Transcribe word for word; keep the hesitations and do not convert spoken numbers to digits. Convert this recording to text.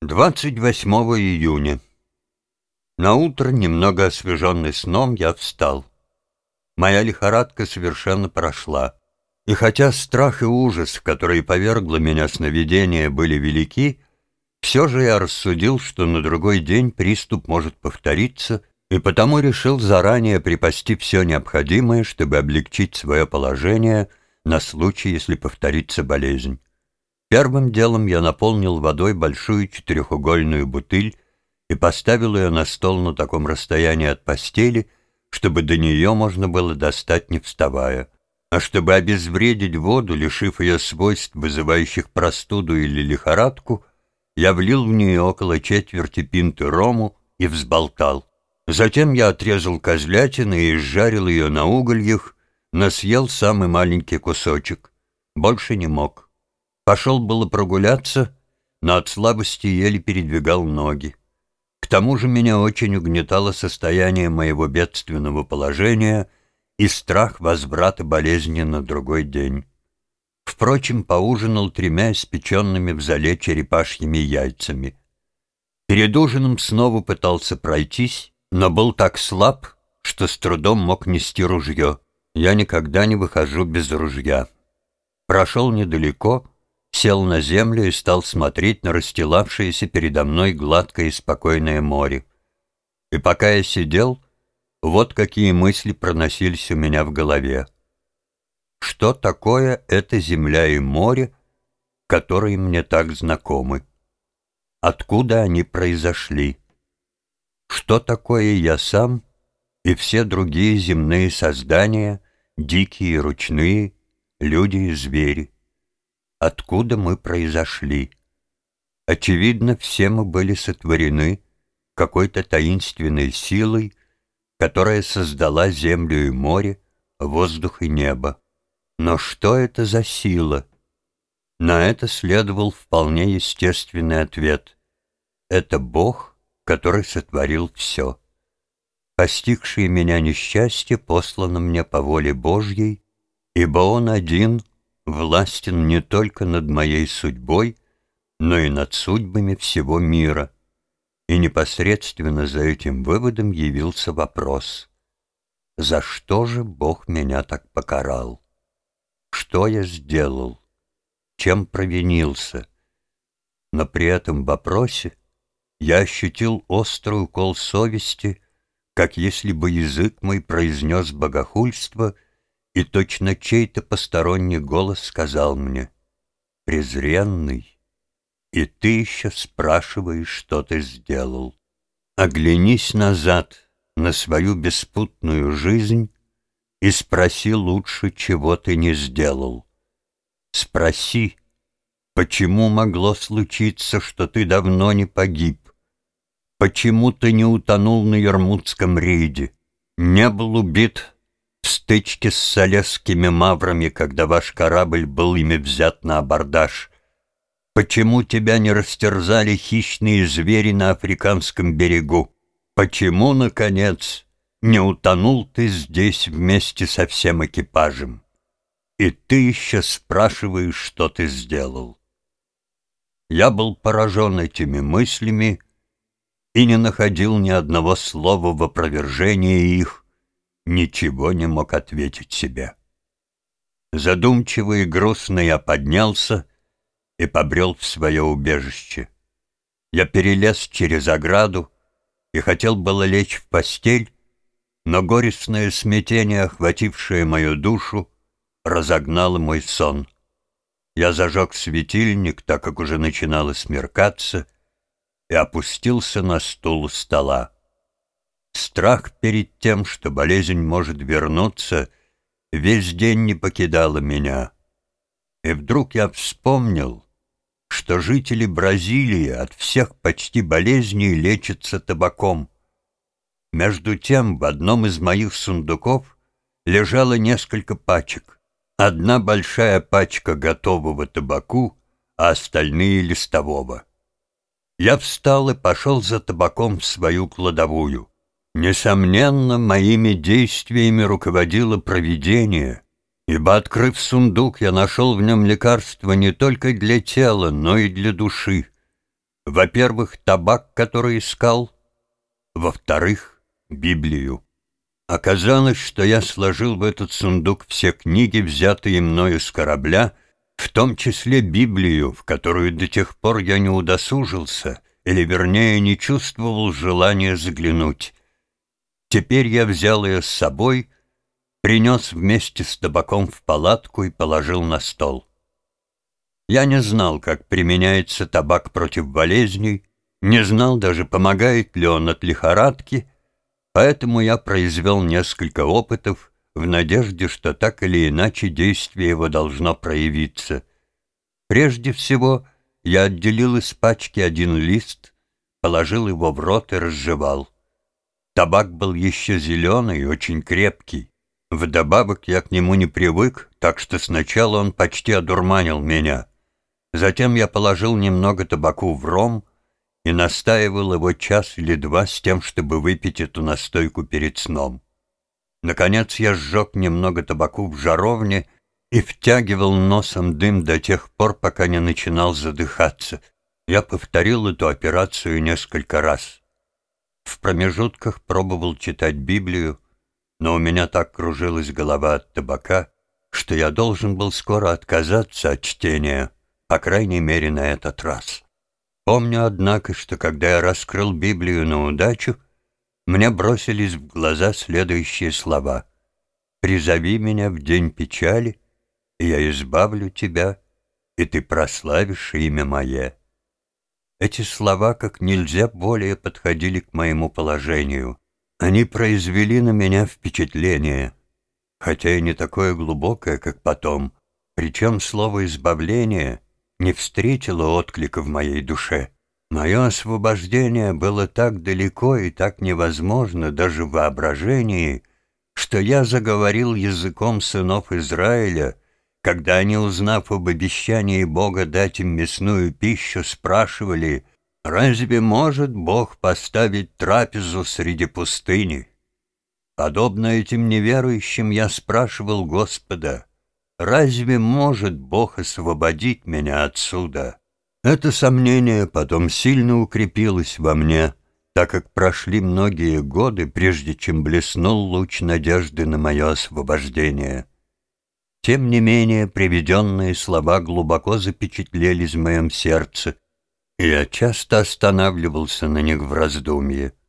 двадцать восьмого июня. Наутро, немного освеженный сном, я встал. Моя лихорадка совершенно прошла. И хотя страх и ужас, в которые повергло меня сновидение, были велики, все же я рассудил, что на другой день приступ может повториться, и потому решил заранее припасти все необходимое, чтобы облегчить свое положение на случай, если повторится болезнь. Первым делом я наполнил водой большую четырехугольную бутыль и поставил ее на стол на таком расстоянии от постели, чтобы до нее можно было достать, не вставая. А чтобы обезвредить воду, лишив ее свойств, вызывающих простуду или лихорадку, я влил в нее около четверти пинты рому и взболтал. Затем я отрезал козлятину и изжарил ее на угольях, но съел самый маленький кусочек. Больше не мог. Пошел было прогуляться, но от слабости еле передвигал ноги. К тому же меня очень угнетало состояние моего бедственного положения и страх возврата болезни на другой день. Впрочем, поужинал тремя испеченными в золе черепашьими яйцами. Перед ужином снова пытался пройтись, но был так слаб, что с трудом мог нести ружье. Я никогда не выхожу без ружья. Прошел недалеко, сел на землю и стал смотреть на расстилавшееся передо мной гладкое и спокойное море. И пока я сидел, вот какие мысли проносились у меня в голове. Что такое эта земля и море, которые мне так знакомы? Откуда они произошли? Что такое я сам и все другие земные создания, дикие и ручные, люди и звери? Откуда мы произошли? Очевидно, все мы были сотворены какой-то таинственной силой, которая создала землю и море, воздух и небо. Но что это за сила? На это следовал вполне естественный ответ. Это Бог, который сотворил все. Постигшее меня несчастье послано мне по воле Божьей, ибо Он один властен не только над моей судьбой, но и над судьбами всего мира. И непосредственно за этим выводом явился вопрос: за что же Бог меня так покарал? Что я сделал? Чем провинился? Но при этом вопросе я ощутил острый укол совести, как если бы язык мой произнес богохульство, и точно чей-то посторонний голос сказал мне: «Презренный, и ты еще спрашиваешь, что ты сделал. Оглянись назад на свою беспутную жизнь и спроси лучше, чего ты не сделал. Спроси, почему могло случиться, что ты давно не погиб? Почему ты не утонул на Ярмутском рейде, не был убит в стычке с солесскими маврами, когда ваш корабль был ими взят на абордаж? Почему тебя не растерзали хищные звери на африканском берегу? Почему, наконец, не утонул ты здесь вместе со всем экипажем? И ты еще спрашиваешь, что ты сделал?» Я был поражен этими мыслями и не находил ни одного слова в опровержение их, ничего не мог ответить себе. Задумчиво и грустно я поднялся и побрел в свое убежище. Я перелез через ограду и хотел было лечь в постель, но горестное смятение, охватившее мою душу, разогнало мой сон. Я зажег светильник, так как уже начинало смеркаться, и опустился на стул у стола. Страх перед тем, что болезнь может вернуться, весь день не покидала меня. И вдруг я вспомнил, что жители Бразилии от всех почти болезней лечатся табаком. Между тем в одном из моих сундуков лежало несколько пачек. Одна большая пачка готового табаку, а остальные — листового. Я встал и пошел за табаком в свою кладовую. Несомненно, моими действиями руководило провидение, ибо, открыв сундук, я нашел в нем лекарство не только для тела, но и для души. Во-первых, табак, который искал, во-вторых, Библию. Оказалось, что я сложил в этот сундук все книги, взятые мною с корабля, в том числе Библию, в которую до тех пор я не удосужился, или, вернее, не чувствовал желания заглянуть. Теперь я взял ее с собой, принес вместе с табаком в палатку и положил на стол. Я не знал, как применяется табак против болезней, не знал даже, помогает ли он от лихорадки, поэтому я произвел несколько опытов в надежде, что так или иначе действие его должно проявиться. Прежде всего, я отделил из пачки один лист, положил его в рот и разжевал. Табак был еще зеленый и очень крепкий. Вдобавок я к нему не привык, так что сначала он почти одурманил меня. Затем я положил немного табаку в ром и настаивал его час или два с тем, чтобы выпить эту настойку перед сном. Наконец я сжег немного табаку в жаровне и втягивал носом дым до тех пор, пока не начинал задыхаться. Я повторил эту операцию несколько раз. В промежутках пробовал читать Библию, но у меня так кружилась голова от табака, что я должен был скоро отказаться от чтения, по крайней мере, на этот раз. Помню, однако, что когда я раскрыл Библию на удачу, мне бросились в глаза следующие слова: «Призови меня в день печали, и я избавлю тебя, и ты прославишь имя мое». Эти слова как нельзя более подходили к моему положению. Они произвели на меня впечатление, хотя и не такое глубокое, как потом, причем слово «избавление» не встретило отклика в моей душе. Мое освобождение было так далеко и так невозможно даже в воображении, что я заговорил языком сынов Израиля, когда они, узнав об обещании Бога дать им мясную пищу, спрашивали: «Разве может Бог поставить трапезу среди пустыни?» Подобно этим неверующим я спрашивал Господа: «Разве может Бог освободить меня отсюда?» Это сомнение потом сильно укрепилось во мне, так как прошли многие годы, прежде чем блеснул луч надежды на мое освобождение. Тем не менее, приведенные слова глубоко запечатлелись в моем сердце, и я часто останавливался на них в раздумье.